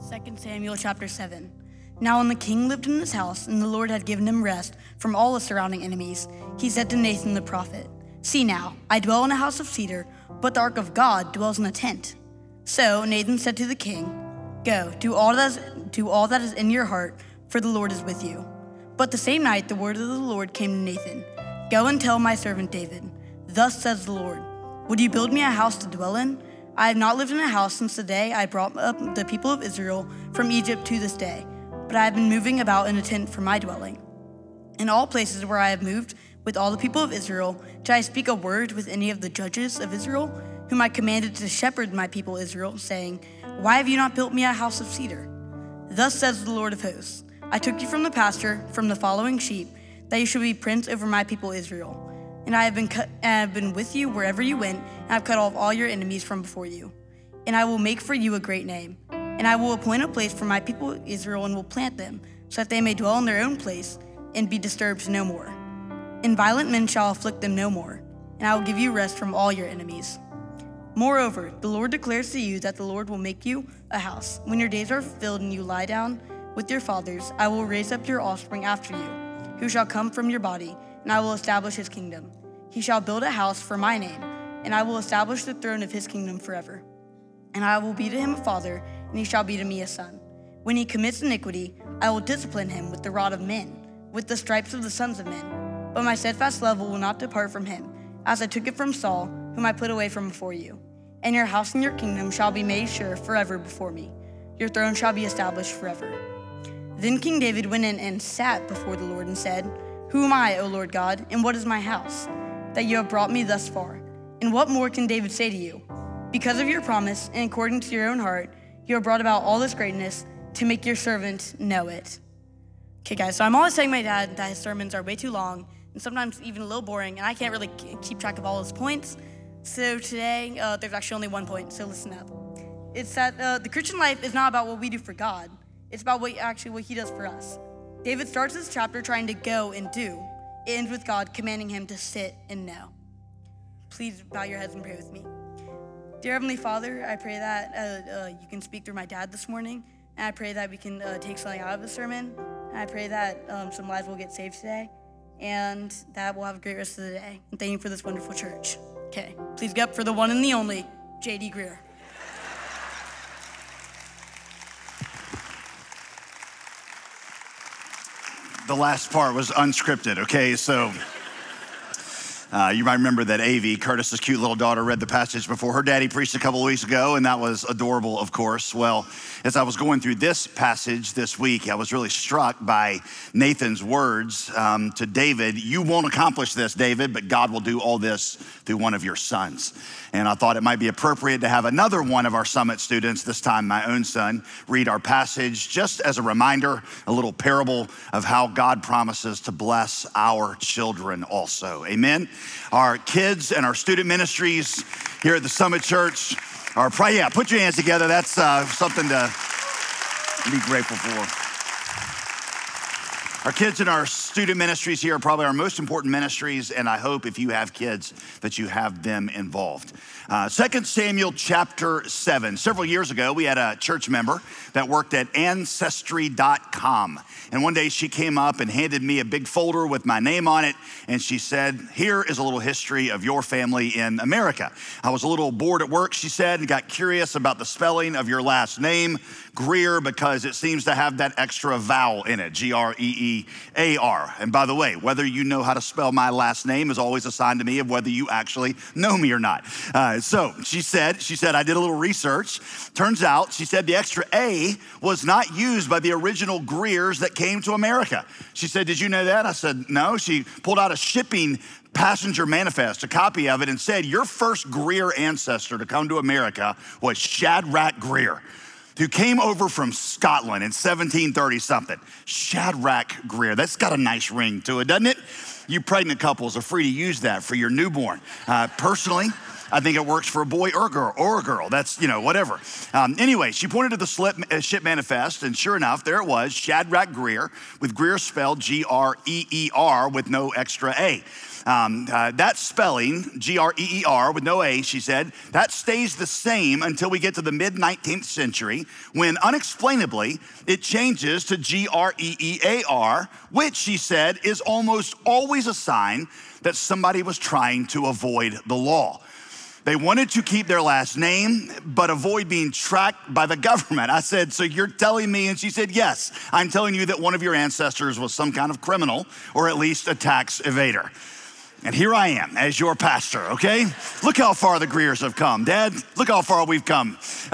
2 Samuel chapter 7. Now when the king lived in his house, and the Lord had given him rest from all the surrounding enemies, he said to Nathan the prophet, "See now, I dwell in a house of cedar, but the ark of God dwells in a tent." So Nathan said to the king, "Go, do all that is in your heart, for the Lord is with you." But the same night the word of the Lord came to Nathan, "Go and tell my servant David, thus says the Lord, would you build me a house to dwell in? I have not lived in a house since the day I brought up the people of Israel from Egypt to this day, but I have been moving about in a tent for my dwelling. In all places where I have moved with all the people of Israel, did I speak a word with any of the judges of Israel, whom I commanded to shepherd my people Israel, saying, why have you not built me a house of cedar? Thus says the Lord of hosts, I took you from the pasture, from the following sheep, that you should be prince over my people Israel. And I have been with you wherever you went, and I have cut off all your enemies from before you. And I will make for you a great name. And I will appoint a place for my people Israel and will plant them, so that they may dwell in their own place and be disturbed no more. And violent men shall afflict them no more, and I will give you rest from all your enemies. Moreover, the Lord declares to you that the Lord will make you a house. When your days are fulfilled and you lie down with your fathers, I will raise up your offspring after you, who shall come from your body, and I will establish his kingdom. He shall build a house for my name, and I will establish the throne of his kingdom forever. And I will be to him a father, and he shall be to me a son. When he commits iniquity, I will discipline him with the rod of men, with the stripes of the sons of men. But my steadfast love will not depart from him, as I took it from Saul, whom I put away from before you. And your house and your kingdom shall be made sure forever before me. Your throne shall be established forever. Then King David went in and sat before the Lord and said, Who am I, O Lord God, and what is my house, that you have brought me thus far? And what more can David say to you? Because of your promise, and according to your own heart, you have brought about all this greatness to make your servant know it. Okay, guys, so I'm always telling my dad that his sermons are way too long, and sometimes even a little boring, and I can't really keep track of all his points. So today, there's actually only one point, so listen up. It's that the Christian life is not about what we do for God. It's about what he does for us. David starts this chapter trying to go and do. It ends with God commanding him to sit and know. Please bow your heads and pray with me. Dear Heavenly Father, I pray that you can speak through my dad this morning, and I pray that we can take something out of the sermon, and I pray that some lives will get saved today, and that we'll have a great rest of the day. And thank you for this wonderful church. Okay, please get up for the one and the only, J.D. Greer. The last part was unscripted, okay? So you might remember that AV, Curtis's cute little daughter, read the passage before her daddy preached a couple of weeks ago, and that was adorable, of course. Well, as I was going through this passage this week, I was really struck by Nathan's words to David. You won't accomplish this, David, but God will do all this through one of your sons. And I thought it might be appropriate to have another one of our Summit students, this time my own son, read our passage just as a reminder, a little parable of how God promises to bless our children also. Amen. Our kids and our student ministries here at the Summit Church are, put your hands together. That's something to be grateful for. Our kids and our student ministries here are probably our most important ministries, and I hope if you have kids that you have them involved. 2 Samuel chapter 7. Several years ago, we had a church member that worked at Ancestry.com. And one day she came up and handed me a big folder with my name on it. And she said, here is a little history of your family in America. I was a little bored at work, she said, and got curious about the spelling of your last name, Greer, because it seems to have that extra vowel in it, G-R-E-E-A-R. And by the way, whether you know how to spell my last name is always a sign to me of whether you actually know me or not. So she said, I did a little research. Turns out, she said the extra A was not used by the original Greers that came to America. She said, did you know that? I said, no. She pulled out a shipping passenger manifest, a copy of it, and said, your first Greer ancestor to come to America was Shadrach Greer, who came over from Scotland in 1730-something. Shadrach Greer, that's got a nice ring to it, doesn't it? You pregnant couples are free to use that for your newborn. Personally, I think it works for a boy or a girl. That's, whatever. Anyway, she pointed to the ship manifest, and sure enough, there it was, Shadrach Greer, with Greer spelled G-R-E-E-R with no extra A. That spelling, G-R-E-E-R with no A, she said, that stays the same until we get to the mid-19th century, when unexplainably it changes to G-R-E-E-A-R, which she said is almost always a sign that somebody was trying to avoid the law. They wanted to keep their last name, but avoid being tracked by the government. I said, so you're telling me? And she said, yes, I'm telling you that one of your ancestors was some kind of criminal, or at least a tax evader. And here I am as your pastor, okay? Look how far the Greers have come. Dad, look how far we've come.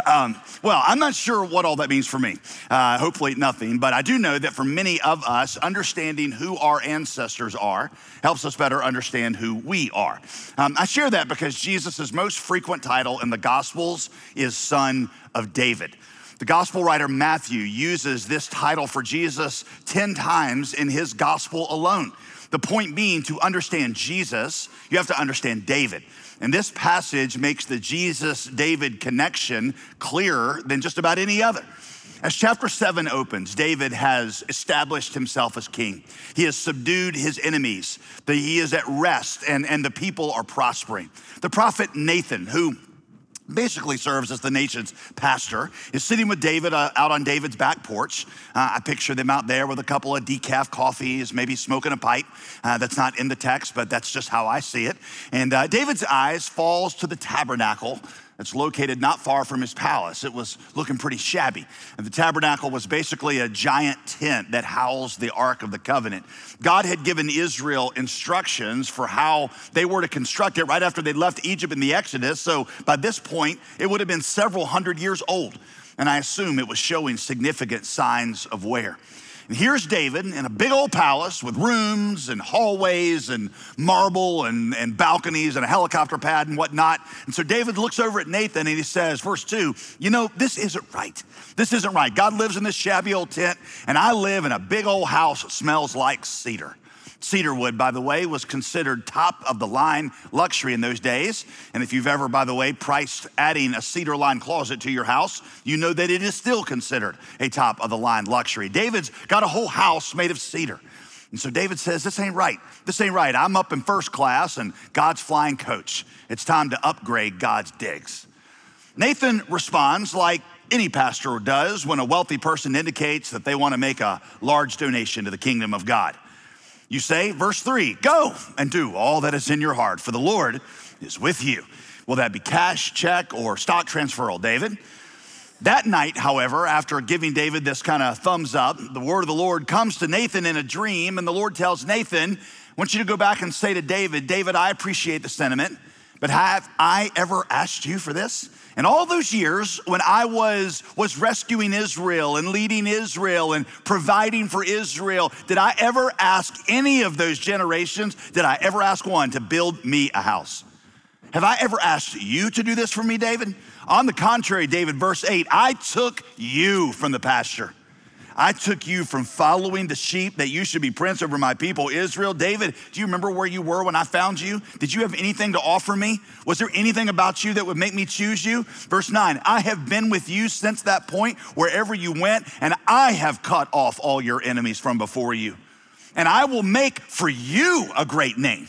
Well, I'm not sure what all that means for me. Hopefully nothing, but I do know that for many of us, understanding who our ancestors are helps us better understand who we are. I share that because Jesus' most frequent title in the Gospels is Son of David. The gospel writer Matthew uses this title for Jesus 10 times in his gospel alone. The point being, to understand Jesus, you have to understand David. And this passage makes the Jesus-David connection clearer than just about any other. As chapter 7 opens, David has established himself as king. He has subdued his enemies. He is at rest, and the people are prospering. The prophet Nathan, who basically serves as the nation's pastor, is sitting with David out on David's back porch. I picture them out there with a couple of decaf coffees, maybe smoking a pipe. That's not in the text, but that's just how I see it. And David's eyes falls to the tabernacle that's located not far from his palace. It was looking pretty shabby. And the tabernacle was basically a giant tent that housed the Ark of the Covenant. God had given Israel instructions for how they were to construct it right after they left Egypt in the Exodus. So by this point, it would have been several hundred years old. And I assume it was showing significant signs of wear. And here's David in a big old palace with rooms and hallways and marble and balconies and a helicopter pad and whatnot. And so David looks over at Nathan and he says, verse 2, this isn't right. This isn't right. God lives in this shabby old tent, and I live in a big old house that smells like cedar. Cedar wood, by the way, was considered top of the line luxury in those days. And if you've ever, by the way, priced adding a cedar lined closet to your house, you know that it is still considered a top of the line luxury. David's got a whole house made of cedar. And so David says, this ain't right. This ain't right. I'm up in first class and God's flying coach. It's time to upgrade God's digs. Nathan responds like any pastor does when a wealthy person indicates that they want to make a large donation to the kingdom of God. You say, verse 3, go and do all that is in your heart, for the Lord is with you. Will that be cash, check, or stock transferal, David? That night, however, after giving David this kind of thumbs up, the word of the Lord comes to Nathan in a dream, and the Lord tells Nathan, I want you to go back and say to David, David, I appreciate the sentiment, but have I ever asked you for this? And all those years when I was rescuing Israel and leading Israel and providing for Israel, did I ever ask any of those generations, did I ever ask one to build me a house? Have I ever asked you to do this for me, David? On the contrary, David, verse 8, I took you from the pasture. I took you from following the sheep that you should be prince over my people, Israel. David, do you remember where you were when I found you? Did you have anything to offer me? Was there anything about you that would make me choose you? Verse 9, I have been with you since that point, wherever you went, and I have cut off all your enemies from before you. And I will make for you a great name.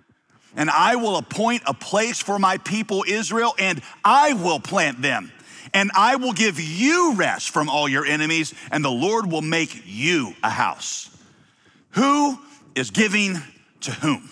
And I will appoint a place for my people, Israel, and I will plant them. And I will give you rest from all your enemies, and the Lord will make you a house. Who is giving to whom?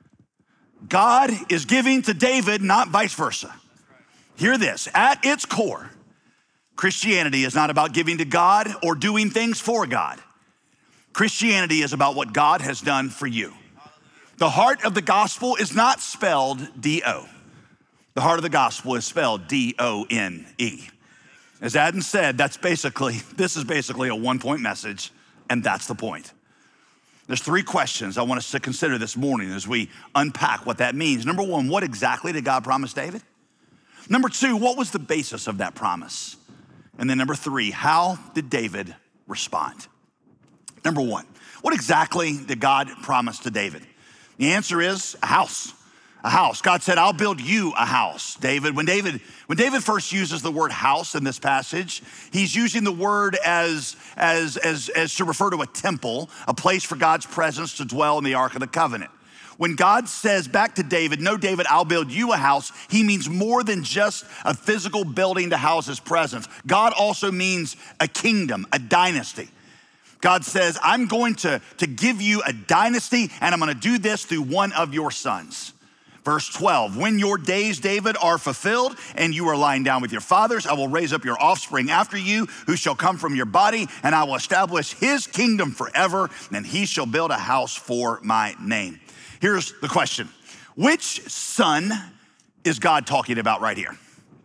God is giving to David, not vice versa. Hear this, at its core, Christianity is not about giving to God or doing things for God. Christianity is about what God has done for you. The heart of the gospel is not spelled D-O. The heart of the gospel is spelled D-O-N-E. As Adam said, this is basically a one-point message, and that's the point. There's three questions I want us to consider this morning as we unpack what that means. Number one, what exactly did God promise David? Number two, what was the basis of that promise? And then number three, how did David respond? Number one, what exactly did God promise to David? The answer is a house. A house. God said, I'll build you a house, David. When David first uses the word house in this passage, he's using the word as to refer to a temple, a place for God's presence to dwell in the Ark of the Covenant. When God says back to David, no, David, I'll build you a house, he means more than just a physical building to house his presence. God also means a kingdom, a dynasty. God says, I'm going to give you a dynasty, and I'm gonna do this through one of your sons. Verse 12, when your days, David, are fulfilled and you are lying down with your fathers, I will raise up your offspring after you who shall come from your body, and I will establish his kingdom forever, and he shall build a house for my name. Here's the question. Which son is God talking about right here?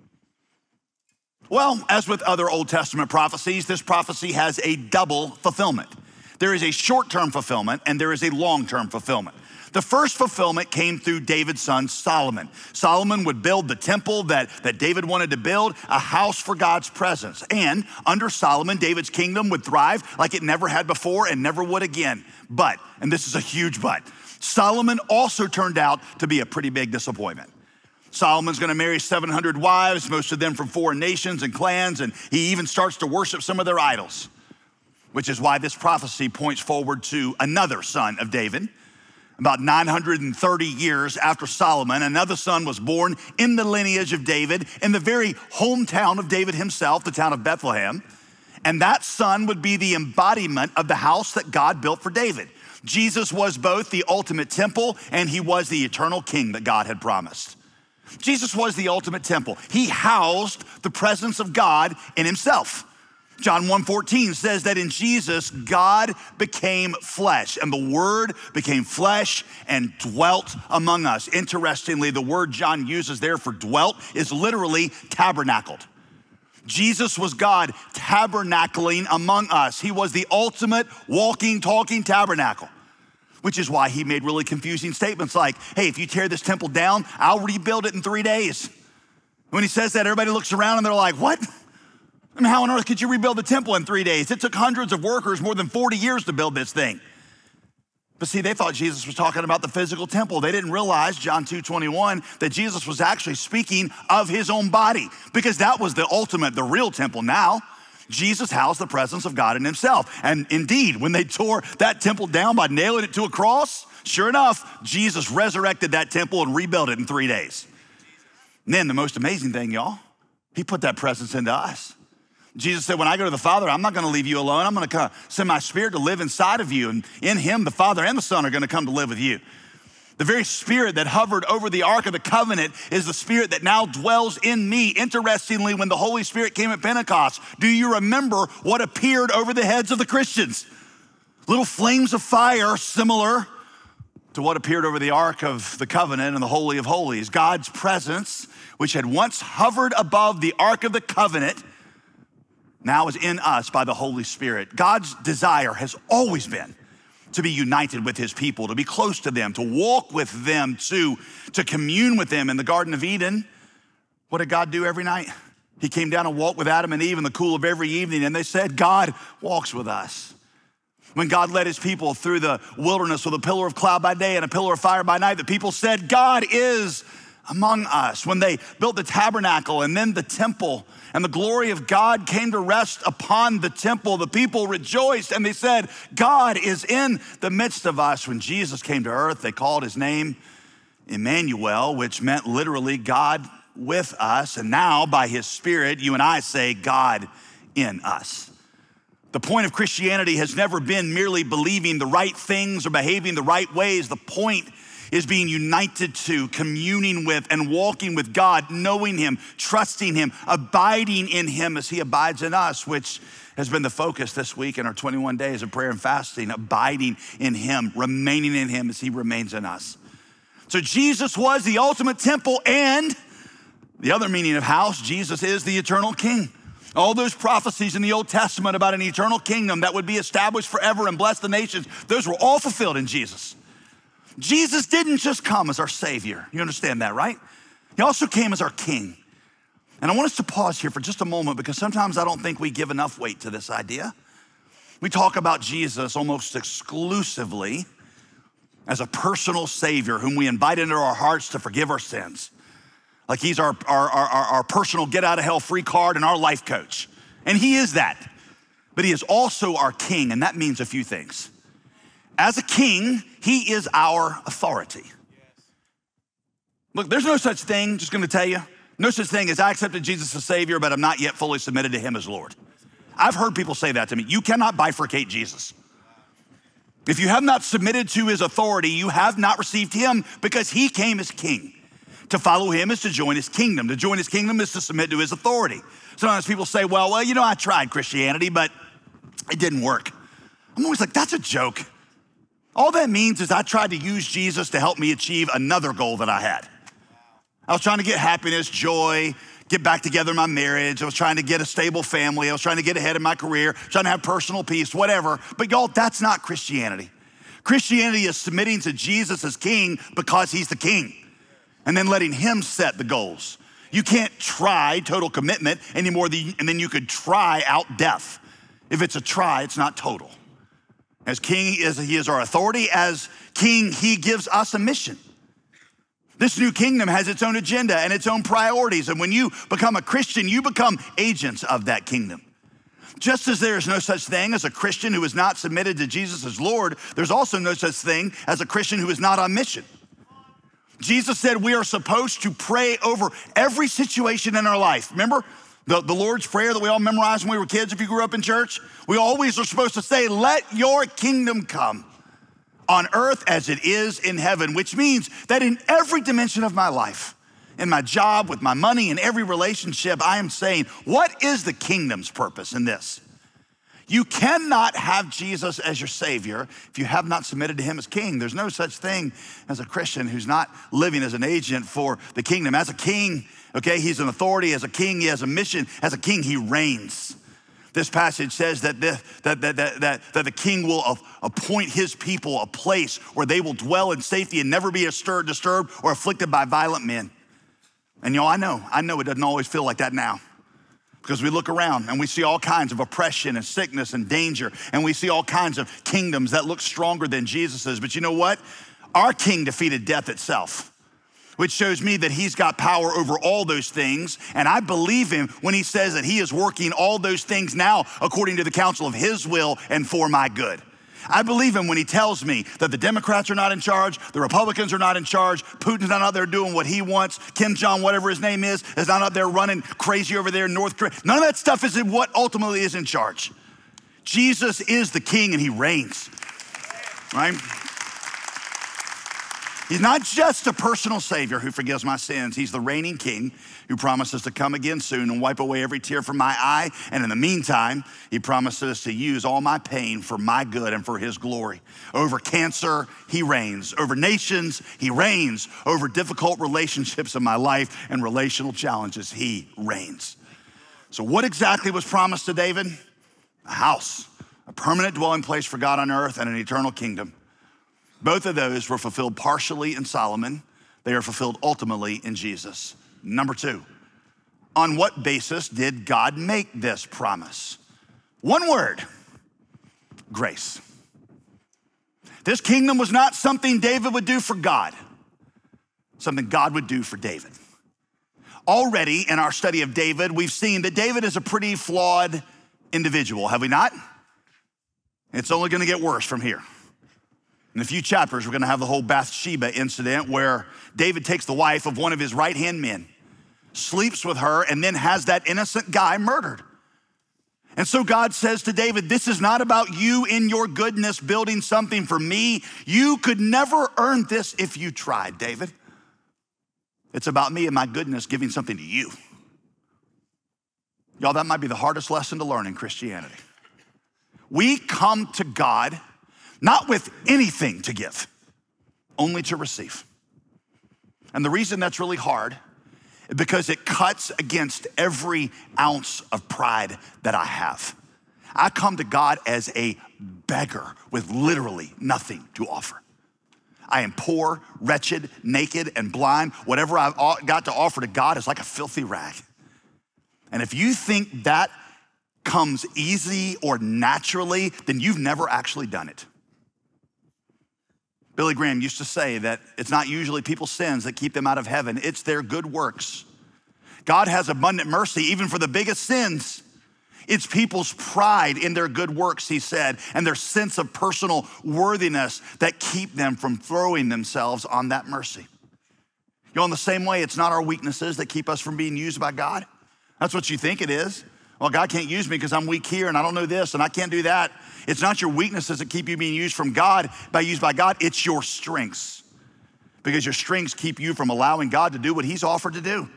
Well, as with other Old Testament prophecies, this prophecy has a double fulfillment. There is a short-term fulfillment and there is a long-term fulfillment. The first fulfillment came through David's son, Solomon. Solomon would build the temple that David wanted to build, a house for God's presence. And under Solomon, David's kingdom would thrive like it never had before and never would again. But, and this is a huge but, Solomon also turned out to be a pretty big disappointment. Solomon's gonna marry 700 wives, most of them from foreign nations and clans, and he even starts to worship some of their idols, which is why this prophecy points forward to another son of David. About 930 years after Solomon, another son was born in the lineage of David, in the very hometown of David himself, the town of Bethlehem. And that son would be the embodiment of the house that God built for David. Jesus was both the ultimate temple and he was the eternal king that God had promised. Jesus was the ultimate temple. He housed the presence of God in himself. John 1:14 says that in Jesus, God became flesh, and the word became flesh and dwelt among us. Interestingly, the word John uses there for dwelt is literally tabernacled. Jesus was God tabernacling among us. He was the ultimate walking, talking tabernacle, which is why he made really confusing statements like, hey, if you tear this temple down, I'll rebuild it in 3 days. When he says that, everybody looks around and they're like, what? I mean, how on earth could you rebuild the temple in 3 days? It took hundreds of workers more than 40 years to build this thing. But see, they thought Jesus was talking about the physical temple. They didn't realize, John 2:21, that Jesus was actually speaking of his own body, because that was the ultimate, the real temple. Now, Jesus housed the presence of God in himself. And indeed, when they tore that temple down by nailing it to a cross, sure enough, Jesus resurrected that temple and rebuilt it in 3 days. And then the most amazing thing, y'all, he put that presence into us. Jesus said, when I go to the Father, I'm not gonna leave you alone. I'm gonna send my Spirit to live inside of you. And in him, the Father and the Son are gonna come to live with you. The very Spirit that hovered over the Ark of the Covenant is the Spirit that now dwells in me. Interestingly, when the Holy Spirit came at Pentecost, do you remember what appeared over the heads of the Christians? Little flames of fire similar to what appeared over the Ark of the Covenant and the Holy of Holies. God's presence, which had once hovered above the Ark of the Covenant, now is in us by the Holy Spirit. God's desire has always been to be united with his people, to be close to them, to walk with them, to commune with them. In the Garden of Eden, what did God do every night? He came down and walked with Adam and Eve in the cool of every evening, and they said, God walks with us. When God led his people through the wilderness with a pillar of cloud by day and a pillar of fire by night, the people said, God is among us. When they built the tabernacle and then the temple, and the glory of God came to rest upon the temple, the people rejoiced and they said, God is in the midst of us. When Jesus came to earth, they called his name Emmanuel, which meant literally God with us. And now by his Spirit, you and I say God in us. The point of Christianity has never been merely believing the right things or behaving the right ways. The point is being united to, communing with, and walking with God, knowing him, trusting him, abiding in him as he abides in us, which has been the focus this week in our 21 days of prayer and fasting, abiding in him, remaining in him as he remains in us. So Jesus was the ultimate temple, and the other meaning of house, Jesus is the eternal king. All those prophecies in the Old Testament about an eternal kingdom that would be established forever and bless the nations, those were all fulfilled in Jesus. Jesus didn't just come as our Savior. You understand that, right? He also came as our King. And I want us to pause here for just a moment, because sometimes I don't think we give enough weight to this idea. We talk about Jesus almost exclusively as a personal Savior whom we invite into our hearts to forgive our sins. Like he's our personal get out of hell free card and our life coach. And he is that. But he is also our king, and that means a few things. As a king, he is our authority. Look, there's no such thing, just gonna tell you, no such thing as I accepted Jesus as Savior, but I'm not yet fully submitted to him as Lord. I've heard people say that to me. You cannot bifurcate Jesus. If you have not submitted to his authority, you have not received him because he came as king. To follow him is to join his kingdom. To join his kingdom is to submit to his authority. Sometimes people say, well, I tried Christianity, but it didn't work. I'm always like, that's a joke. All that means is I tried to use Jesus to help me achieve another goal that I had. I was trying to get happiness, joy, get back together in my marriage. I was trying to get a stable family. I was trying to get ahead in my career, trying to have personal peace, whatever. But y'all, that's not Christianity. Christianity is submitting to Jesus as king because he's the king, and then letting him set the goals. You can't try total commitment any more than you could try out death. If it's a try, it's not total. As king, he is our authority. As king, he gives us a mission. This new kingdom has its own agenda and its own priorities. And when you become a Christian, you become agents of that kingdom. Just as there is no such thing as a Christian who is not submitted to Jesus as Lord, there's also no such thing as a Christian who is not on mission. Jesus said we are supposed to pray over every situation in our life. Remember the Lord's Prayer that we all memorized when we were kids if you grew up in church? We always are supposed to say, let your kingdom come on earth as it is in heaven, which means that in every dimension of my life, in my job, with my money, in every relationship, I am saying, what is the kingdom's purpose in this? You cannot have Jesus as your Savior if you have not submitted to him as king. There's no such thing as a Christian who's not living as an agent for the kingdom. As a king, okay, he's an authority. As a king, he has a mission. As a king, he reigns. This passage says that the king will appoint his people a place where they will dwell in safety and never be disturbed or afflicted by violent men. And y'all, I know it doesn't always feel like that now, because we look around and we see all kinds of oppression and sickness and danger, and we see all kinds of kingdoms that look stronger than Jesus's. But you know what? Our king defeated death itself, which shows me that he's got power over all those things. And I believe him when he says that he is working all those things now according to the counsel of his will and for my good. I believe him when he tells me that the Democrats are not in charge, the Republicans are not in charge, Putin's not out there doing what he wants, Kim Jong, whatever his name is not out there running crazy over there in North Korea. None of that stuff is what ultimately is in charge. Jesus is the king and he reigns, right? He's not just a personal Savior who forgives my sins. He's the reigning king who promises to come again soon and wipe away every tear from my eye. And in the meantime, he promises to use all my pain for my good and for his glory. Over cancer, he reigns. Over nations, he reigns. Over difficult relationships in my life and relational challenges, he reigns. So what exactly was promised to David? A house, a permanent dwelling place for God on earth, and an eternal kingdom. Both of those were fulfilled partially in Solomon. They are fulfilled ultimately in Jesus. Number two, on what basis did God make this promise? One word: grace. This kingdom was not something David would do for God, something God would do for David. Already in our study of David, we've seen that David is a pretty flawed individual, have we not? It's only gonna get worse from here. In a few chapters, we're gonna have the whole Bathsheba incident where David takes the wife of one of his right-hand men, sleeps with her, and then has that innocent guy murdered. And so God says to David, this is not about you in your goodness building something for me. You could never earn this if you tried, David. It's about me and my goodness giving something to you. Y'all, that might be the hardest lesson to learn in Christianity. We come to God not with anything to give, only to receive. And the reason that's really hard is because it cuts against every ounce of pride that I have. I come to God as a beggar with literally nothing to offer. I am poor, wretched, naked, and blind. Whatever I've got to offer to God is like a filthy rag. And if you think that comes easy or naturally, then you've never actually done it. Billy Graham used to say that it's not usually people's sins that keep them out of heaven, it's their good works. God has abundant mercy even for the biggest sins. It's people's pride in their good works, he said, and their sense of personal worthiness that keep them from throwing themselves on that mercy. You know, in the same way, it's not our weaknesses that keep us from being used by God. That's what you think it is. Well, God can't use me because I'm weak here and I don't know this and I can't do that. It's not your weaknesses that keep you being used by God. It's your strengths, because your strengths keep you from allowing God to do what he's offered to do.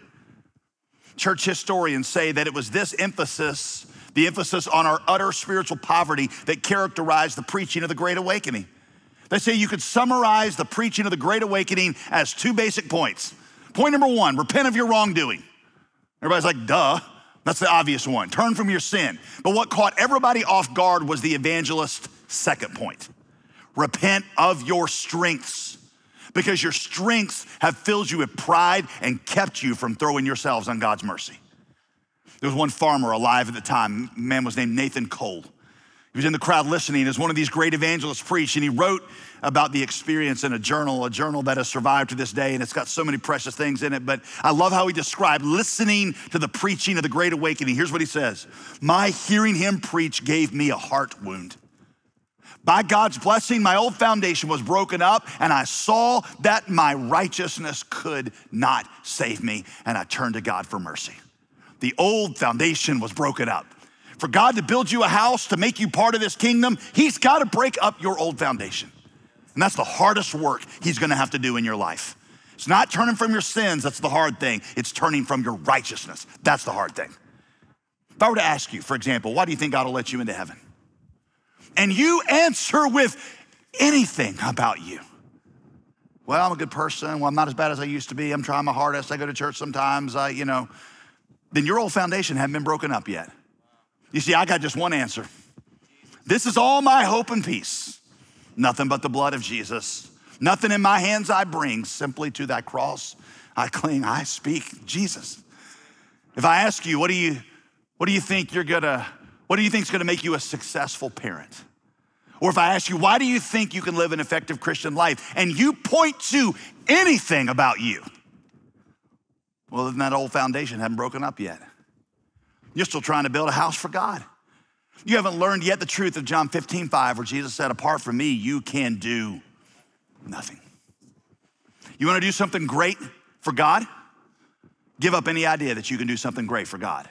Church historians say that it was this emphasis, the emphasis on our utter spiritual poverty, that characterized the preaching of the Great Awakening. They say you could summarize the preaching of the Great Awakening as 2 basic points. Point number 1, repent of your wrongdoing. Everybody's like, duh, that's the obvious one. Turn from your sin. But what caught everybody off guard was the evangelist's second point. Repent of your strengths, because your strengths have filled you with pride and kept you from throwing yourselves on God's mercy. There was one farmer alive at the time. A man was named Nathan Cole. He was in the crowd listening as one of these great evangelists preached, and he wrote about the experience in a journal that has survived to this day, and it's got so many precious things in it, but I love how he described listening to the preaching of the Great Awakening. Here's what he says: "My hearing him preach gave me a heart wound. By God's blessing, my old foundation was broken up, and I saw that my righteousness could not save me, and I turned to God for mercy." The old foundation was broken up. For God to build you a house, to make you part of this kingdom, he's got to break up your old foundation. And that's the hardest work he's gonna have to do in your life. It's not turning from your sins, that's the hard thing. It's turning from your righteousness. That's the hard thing. If I were to ask you, for example, why do you think God will let you into heaven? And you answer with anything about you. Well, I'm a good person. Well, I'm not as bad as I used to be. I'm trying my hardest. I go to church sometimes, then your old foundation hasn't been broken up yet. You see, I got just one answer. This is all my hope and peace. Nothing but the blood of Jesus. Nothing in my hands I bring, simply to that cross I cling, I speak Jesus. If I ask you, what do you think is gonna make you a successful parent? Or if I ask you, why do you think you can live an effective Christian life? And you point to anything about you, well, then that old foundation hasn't broken up yet. You're still trying to build a house for God. You haven't learned yet the truth of John 15:5, where Jesus said, apart from me, you can do nothing. You wanna do something great for God? Give up any idea that you can do something great for God.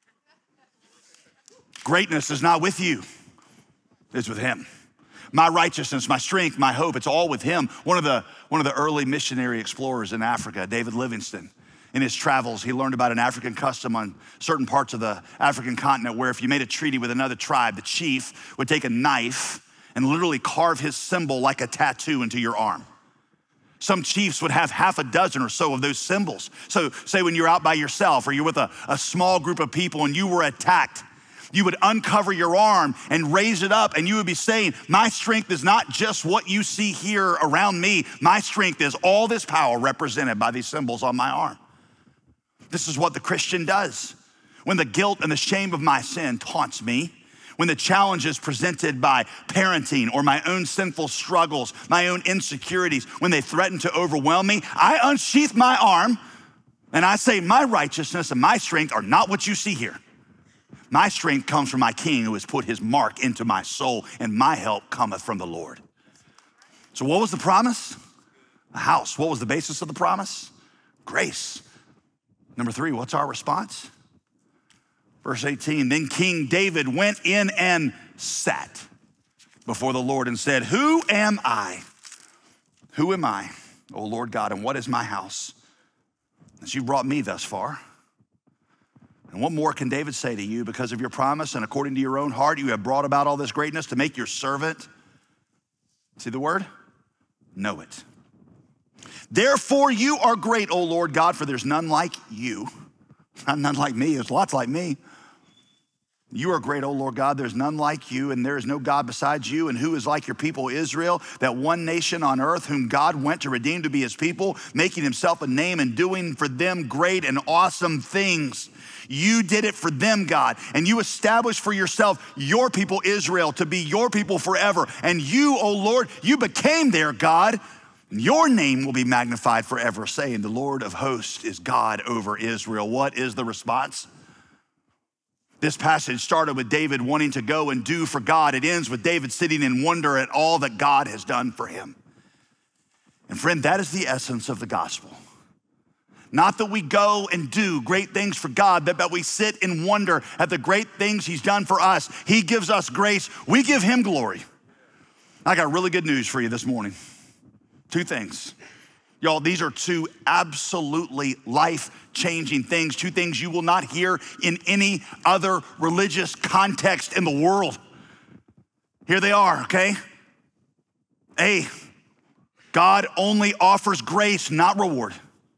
Greatness is not with you, it's with him. My righteousness, my strength, my hope, it's all with him. One of the early missionary explorers in Africa, David Livingstone, in his travels, he learned about an African custom on certain parts of the African continent where if you made a treaty with another tribe, the chief would take a knife and literally carve his symbol like a tattoo into your arm. Some chiefs would have half a dozen or so of those symbols. So say when you're out by yourself or you're with a small group of people and you were attacked, you would uncover your arm and raise it up, and you would be saying, my strength is not just what you see here around me. My strength is all this power represented by these symbols on my arm. This is what the Christian does. When the guilt and the shame of my sin taunts me, when the challenges presented by parenting or my own sinful struggles, my own insecurities, when they threaten to overwhelm me, I unsheath my arm and I say, my righteousness and my strength are not what you see here. My strength comes from my King who has put his mark into my soul, and my help cometh from the Lord. So what was the promise? A house. What was the basis of the promise? Grace. Number 3, what's our response? Verse 18, then King David went in and sat before the Lord and said, who am I? Who am I, O Lord God, and what is my house? As you brought me thus far. And what more can David say to you? Because of your promise and according to your own heart, you have brought about all this greatness to make your servant, see the word? Know it. Therefore you are great, O Lord God, for there's none like you. None like me, there's lots like me. You are great, O Lord God. There's none like you, and there is no God besides you. And who is like your people Israel, that one nation on earth whom God went to redeem to be his people, making himself a name and doing for them great and awesome things. You did it for them, God, and you established for yourself your people Israel to be your people forever. And you, O Lord, you became their God. Your name will be magnified forever, saying, the Lord of hosts is God over Israel. What is the response? This passage started with David wanting to go and do for God. It ends with David sitting in wonder at all that God has done for him. And friend, that is the essence of the gospel. Not that we go and do great things for God, but we sit in wonder at the great things he's done for us. He gives us grace. We give him glory. I got really good news for you this morning. Two things. Y'all, these are two absolutely life-changing things, two things you will not hear in any other religious context in the world. Here they are, okay? A, God only offers grace, not reward.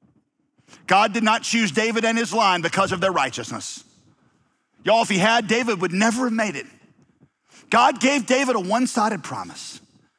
God did not choose David and his line because of their righteousness. Y'all, if he had, David would never have made it. God gave David a one-sided promise.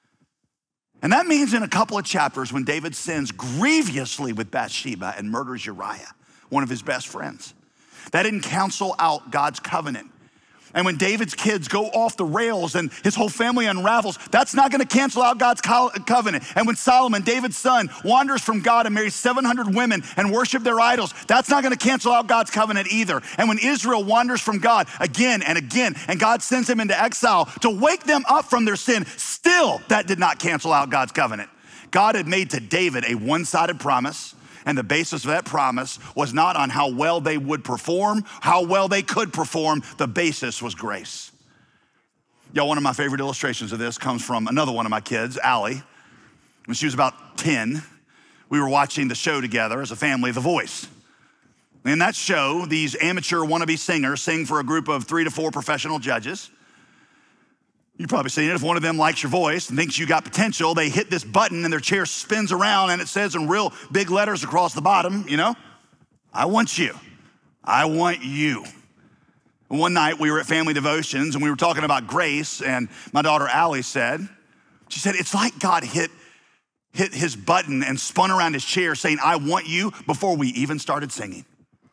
And that means in a couple of chapters when David sins grievously with Bathsheba and murders Uriah, one of his best friends, that didn't cancel out God's covenant. And when David's kids go off the rails and his whole family unravels, that's not gonna cancel out God's covenant. And when Solomon, David's son, wanders from God and marries 700 women and worship their idols, that's not gonna cancel out God's covenant either. And when Israel wanders from God again and again, and God sends them into exile to wake them up from their sin, still that did not cancel out God's covenant. God had made to David a one-sided promise, and the basis of that promise was not on how well they would perform, how well they could perform. The basis was grace. Y'all, one of my favorite illustrations of this comes from another one of my kids, Allie. When she was about 10, we were watching the show together as a family, The Voice. In that show, these amateur wannabe singers sing for a group of 3 to 4 professional judges. You've probably seen it. If one of them likes your voice and thinks you got potential, they hit this button and their chair spins around and it says in real big letters across the bottom, I want you. I want you. And one night we were at family devotions and we were talking about grace, and my daughter Allie said, it's like God hit his button and spun around his chair saying, I want you, before we even started singing.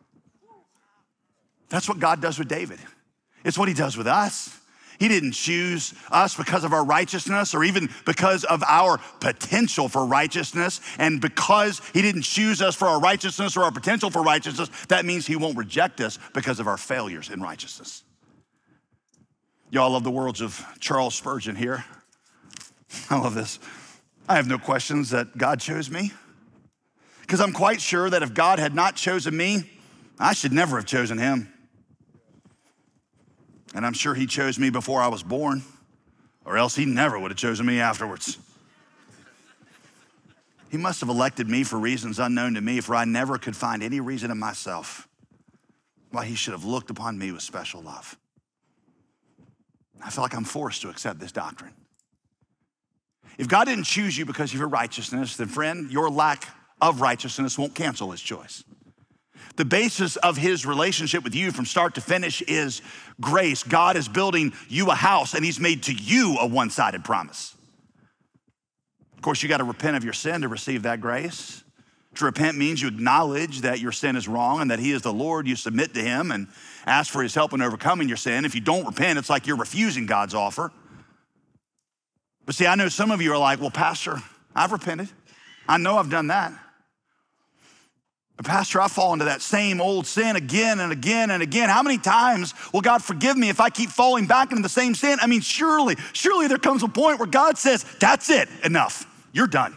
That's what God does with David. It's what he does with us. He didn't choose us because of our righteousness or even because of our potential for righteousness. And because he didn't choose us for our righteousness or our potential for righteousness, that means he won't reject us because of our failures in righteousness. Y'all love the words of Charles Spurgeon here. I love this. I have no questions that God chose me, because I'm quite sure that if God had not chosen me, I should never have chosen him. And I'm sure he chose me before I was born, or else he never would have chosen me afterwards. He must have elected me for reasons unknown to me, for I never could find any reason in myself why he should have looked upon me with special love. I feel like I'm forced to accept this doctrine. If God didn't choose you because of your righteousness, then friend, your lack of righteousness won't cancel his choice. The basis of his relationship with you from start to finish is grace. God is building you a house, and he's made to you a one-sided promise. Of course, you got to repent of your sin to receive that grace. To repent means you acknowledge that your sin is wrong and that he is the Lord. You submit to him and ask for his help in overcoming your sin. If you don't repent, it's like you're refusing God's offer. But see, I know some of you are like, well, Pastor, I've repented. I know I've done that. But Pastor, I fall into that same old sin again and again and again. How many times will God forgive me if I keep falling back into the same sin? I mean, surely there comes a point where God says, that's it, enough, you're done.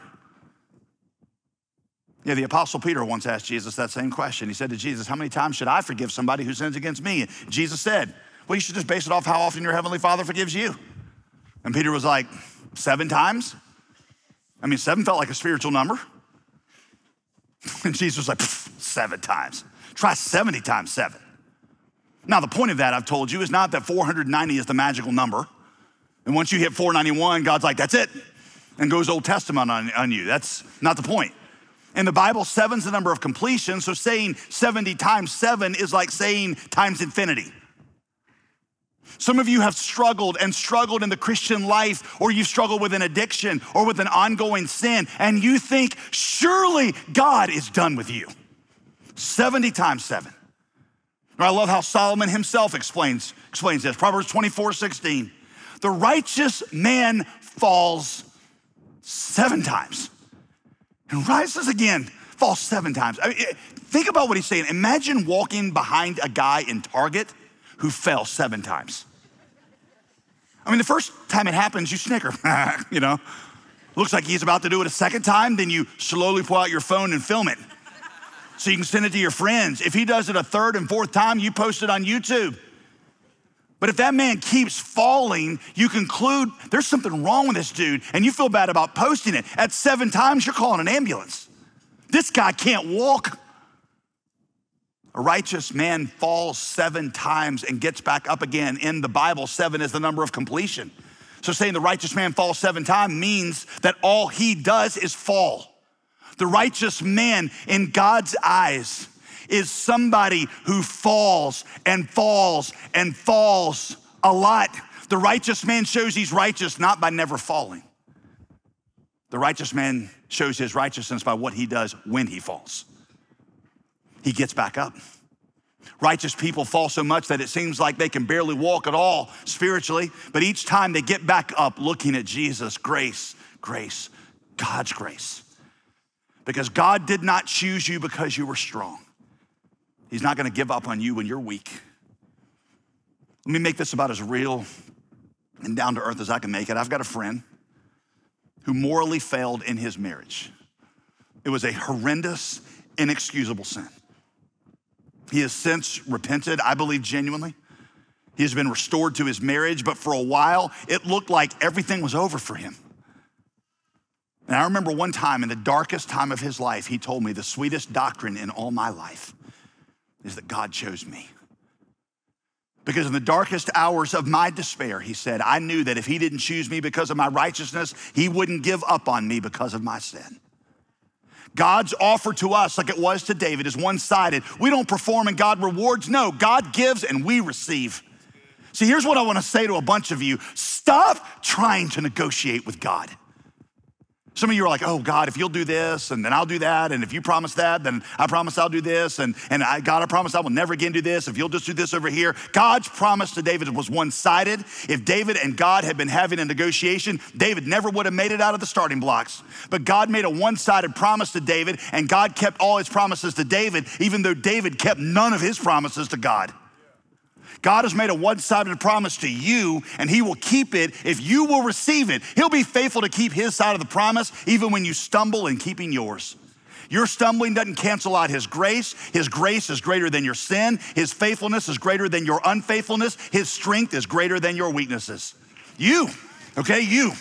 Yeah, the Apostle Peter once asked Jesus that same question. He said to Jesus, how many times should I forgive somebody who sins against me? Jesus said, well, you should just base it off how often your heavenly Father forgives you. And Peter was like, 7 times? I mean, 7 felt like a spiritual number. And Jesus was like, 7 times. Try 70 times 7. Now, the point of that, I've told you, is not that 490 is the magical number. And once you hit 491, God's like, that's it, and goes Old Testament on you. That's not the point. In the Bible, 7's the number of completion, so saying 70 times 7 is like saying times infinity. Some of you have struggled in the Christian life, or you've struggled with an addiction or with an ongoing sin, and you think, surely God is done with you. 70 times 7. I love how Solomon himself explains this. Proverbs 24:16. The righteous man falls 7 times and rises again, falls 7 times. I mean, think about what he's saying. Imagine walking behind a guy in Target who fell 7 times. I mean, the first time it happens, you snicker, you know. Looks like he's about to do it a second time, then you slowly pull out your phone and film it so you can send it to your friends. If he does it a third and fourth time, you post it on YouTube. But if that man keeps falling, you conclude there's something wrong with this dude, and you feel bad about posting it. At 7 times, you're calling an ambulance. This guy can't walk. A righteous man falls 7 times and gets back up again. In the Bible, 7 is the number of completion. So saying the righteous man falls 7 times means that all he does is fall. The righteous man in God's eyes is somebody who falls and falls and falls a lot. The righteous man shows he's righteous not by never falling. The righteous man shows his righteousness by what he does when he falls. He gets back up. Righteous people fall so much that it seems like they can barely walk at all spiritually, but each time they get back up looking at Jesus, grace, grace, God's grace. Because God did not choose you because you were strong. He's not gonna give up on you when you're weak. Let me make this about as real and down to earth as I can make it. I've got a friend who morally failed in his marriage. It was a horrendous, inexcusable sin. He has since repented, I believe genuinely. He has been restored to his marriage, but for a while, it looked like everything was over for him. And I remember one time in the darkest time of his life, he told me the sweetest doctrine in all my life is that God chose me. Because in the darkest hours of my despair, he said, I knew that if he didn't choose me because of my righteousness, he wouldn't give up on me because of my sin. God's offer to us, like it was to David, is one-sided. We don't perform and God rewards. No, God gives and we receive. See, here's what I want to say to a bunch of you. Stop trying to negotiate with God. Some of you are like, oh God, if you'll do this, and then I'll do that, and if you promise that, then I promise I'll do this, and God, I promise I will never again do this, if you'll just do this over here. God's promise to David was one-sided. If David and God had been having a negotiation, David never would have made it out of the starting blocks. But God made a one-sided promise to David, and God kept all his promises to David, even though David kept none of his promises to God. God has made a one-sided promise to you, and he will keep it if you will receive it. He'll be faithful to keep his side of the promise, even when you stumble in keeping yours. Your stumbling doesn't cancel out his grace. His grace is greater than your sin. His faithfulness is greater than your unfaithfulness. His strength is greater than your weaknesses. You, okay, you.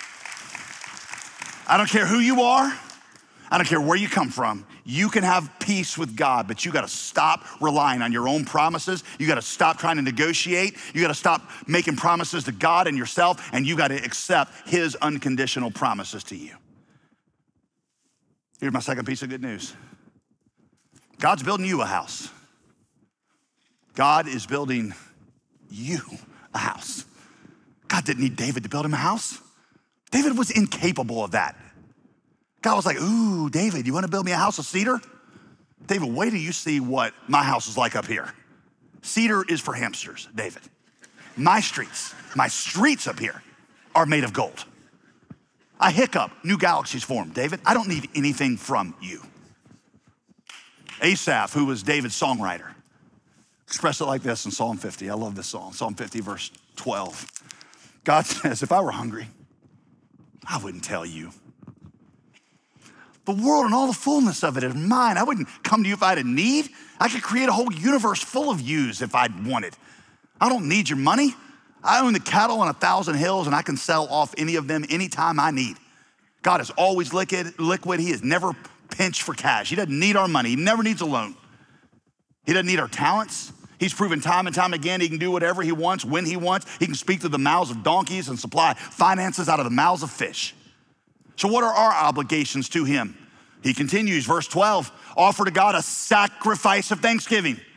I don't care who you are. I don't care where you come from. You can have peace with God, but you gotta stop relying on your own promises. You gotta stop trying to negotiate. You gotta stop making promises to God and yourself, and you gotta accept his unconditional promises to you. Here's my second piece of good news. God's building you a house. God is building you a house. God didn't need David to build him a house. David was incapable of that. God was like, ooh, David, you wanna build me a house of cedar? David, wait till you see what my house is like up here. Cedar is for hamsters, David. My streets up here are made of gold. I hiccup, new galaxies form. David, I don't need anything from you. Asaph, who was David's songwriter, expressed it like this in Psalm 50. I love this song, Psalm 50, verse 12. God says, if I were hungry, I wouldn't tell you. The world and all the fullness of it is mine. I wouldn't come to you if I had a need. I could create a whole universe full of yous if I'd wanted. I don't need your money. I own the cattle on 1,000 hills and I can sell off any of them anytime I need. God is always liquid. He is never pinched for cash. He doesn't need our money. He never needs a loan. He doesn't need our talents. He's proven time and time again he can do whatever he wants, when he wants. He can speak to the mouths of donkeys and supply finances out of the mouths of fish. So what are our obligations to him? He continues, verse 12, offer to God a sacrifice of thanksgiving.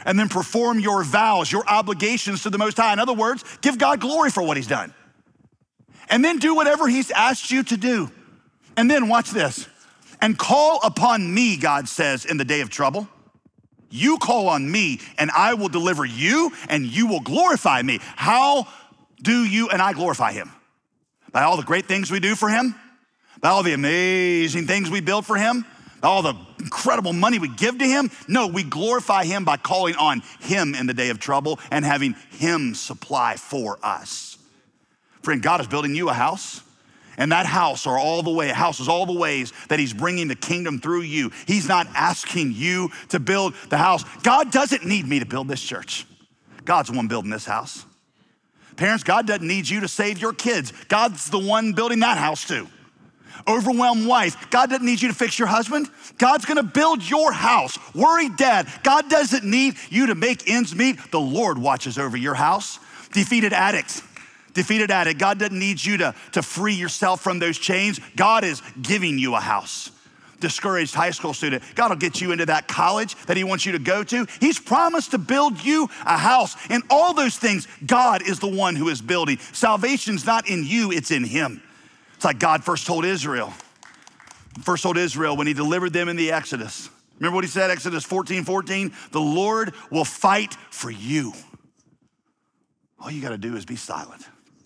and then perform your vows, your obligations to the Most High. In other words, give God glory for what he's done. And then do whatever he's asked you to do. And then watch this. And call upon me, God says, in the day of trouble. You call on me and I will deliver you and you will glorify me. How do you and I glorify him? By all the great things we do for him, by all the amazing things we build for him, by all the incredible money we give to him. No, we glorify him by calling on him in the day of trouble and having him supply for us. Friend, God is building you a house, and that house is all the ways that he's bringing the kingdom through you. He's not asking you to build the house. God doesn't need me to build this church. God's the one building this house. Parents, God doesn't need you to save your kids. God's the one building that house too. Overwhelmed wife, God doesn't need you to fix your husband. God's gonna build your house. Worried dad, God doesn't need you to make ends meet. The Lord watches over your house. Defeated addict, God doesn't need you to free yourself from those chains. God is giving you a house. Discouraged high school student, God will get you into that college that he wants you to go to. He's promised to build you a house. And all those things, God is the one who is building. Salvation's not in you, it's in him. It's like God first told Israel when he delivered them in the Exodus. Remember what he said, Exodus 14:14? The Lord will fight for you. All you gotta do is be silent.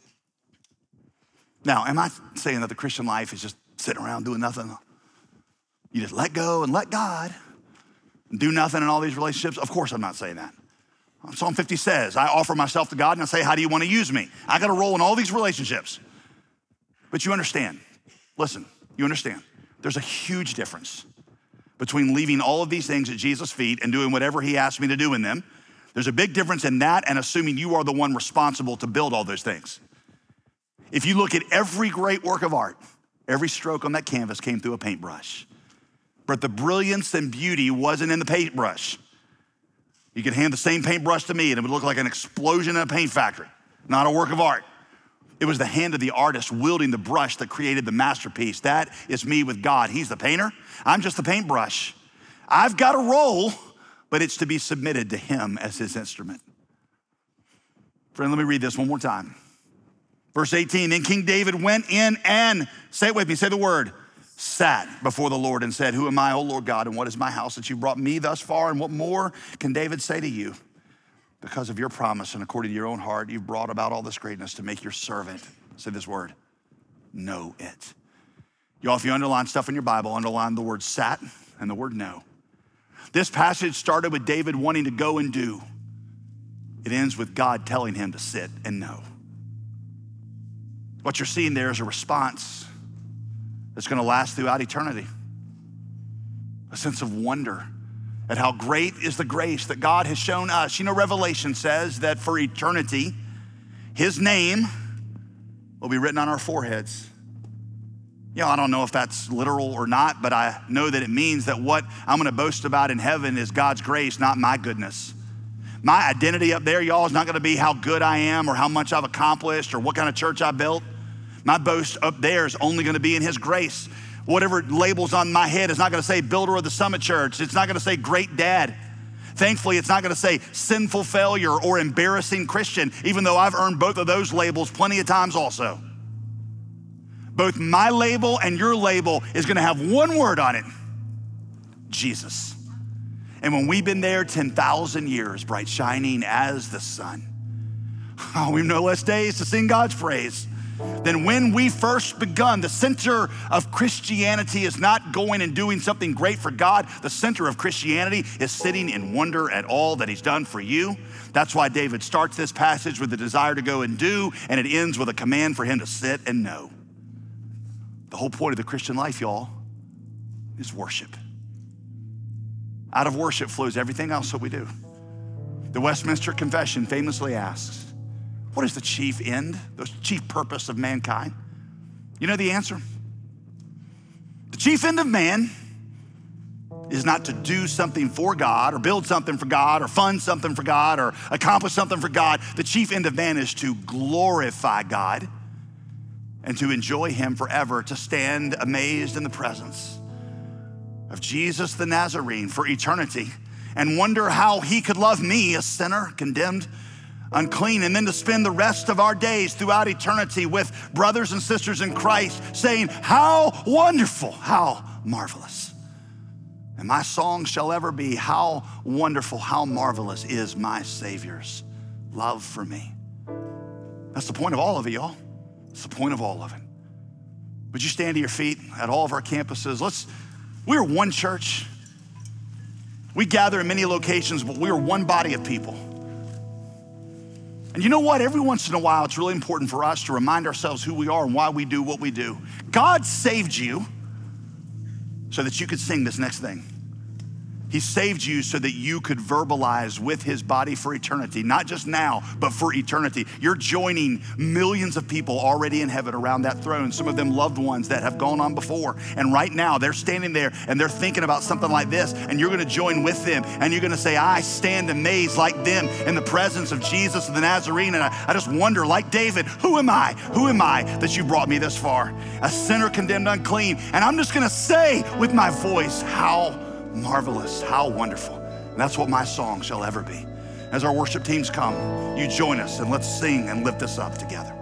Now, am I saying that the Christian life is just sitting around doing nothing? You just let go and let God and do nothing in all these relationships? Of course I'm not saying that. Psalm 50 says, I offer myself to God and I say, how do you want to use me? I got to roll in all these relationships. But you understand, listen, you understand, there's a huge difference between leaving all of these things at Jesus' feet and doing whatever he asked me to do in them. There's a big difference in that and assuming you are the one responsible to build all those things. If you look at every great work of art, every stroke on that canvas came through a paintbrush. But the brilliance and beauty wasn't in the paintbrush. You could hand the same paintbrush to me and it would look like an explosion in a paint factory, not a work of art. It was the hand of the artist wielding the brush that created the masterpiece. That is me with God. He's the painter. I'm just the paintbrush. I've got a role, but it's to be submitted to him as his instrument. Friend, let me read this one more time. Verse 18, then King David went in and, say it with me, say the word, sat before the Lord and said, who am I, O Lord God, and what is my house that you brought me thus far? And what more can David say to you? Because of your promise and according to your own heart, you've brought about all this greatness to make your servant, say this word, know it. Y'all, if you underline stuff in your Bible, underline the word sat and the word know. This passage started with David wanting to go and do. It ends with God telling him to sit and know. What you're seeing there is a response that's gonna last throughout eternity. A sense of wonder at how great is the grace that God has shown us. You know, Revelation says that for eternity, his name will be written on our foreheads. You know, I don't know if that's literal or not, but I know that it means that what I'm gonna boast about in heaven is God's grace, not my goodness. My identity up there, y'all, is not gonna be how good I am or how much I've accomplished or what kind of church I built. My boast up there is only gonna be in his grace. Whatever label's on my head is not gonna say builder of the Summit Church. It's not gonna say great dad. Thankfully, it's not gonna say sinful failure or embarrassing Christian, even though I've earned both of those labels plenty of times also. Both my label and your label is gonna have one word on it, Jesus. And when we've been there 10,000 years, bright shining as the sun, we've no less days to sing God's praise than when we first begun. The center of Christianity is not going and doing something great for God. The center of Christianity is sitting in wonder at all that he's done for you. That's why David starts this passage with the desire to go and do, and it ends with a command for him to sit and know. The whole point of the Christian life, y'all, is worship. Out of worship flows everything else that we do. The Westminster Confession famously asks, what is the chief end, the chief purpose of mankind? You know the answer? The chief end of man is not to do something for God or build something for God or fund something for God or accomplish something for God. The chief end of man is to glorify God and to enjoy him forever, to stand amazed in the presence of Jesus the Nazarene for eternity and wonder how he could love me, a sinner, condemned, unclean, and then to spend the rest of our days throughout eternity with brothers and sisters in Christ saying, how wonderful, how marvelous. And my song shall ever be, how wonderful, how marvelous is my Savior's love for me. That's the point of all of it, y'all. It's the point of all of it. Would you stand to your feet at all of our campuses? We're one church. We gather in many locations, but we are one body of people. And you know what? Every once in a while, it's really important for us to remind ourselves who we are and why we do what we do. God saved you so that you could sing this next thing. He saved you so that you could verbalize with his body for eternity, not just now, but for eternity. You're joining millions of people already in heaven around that throne, some of them loved ones that have gone on before. And right now they're standing there and they're thinking about something like this, and you're gonna join with them and you're gonna say, I stand amazed like them in the presence of Jesus of the Nazarene. And I just wonder, like David, who am I? Who am I that you brought me this far? A sinner condemned unclean. And I'm just gonna say with my voice, how marvelous, how wonderful. And that's what my song shall ever be. As our worship teams come, you join us and let's sing and lift this up together.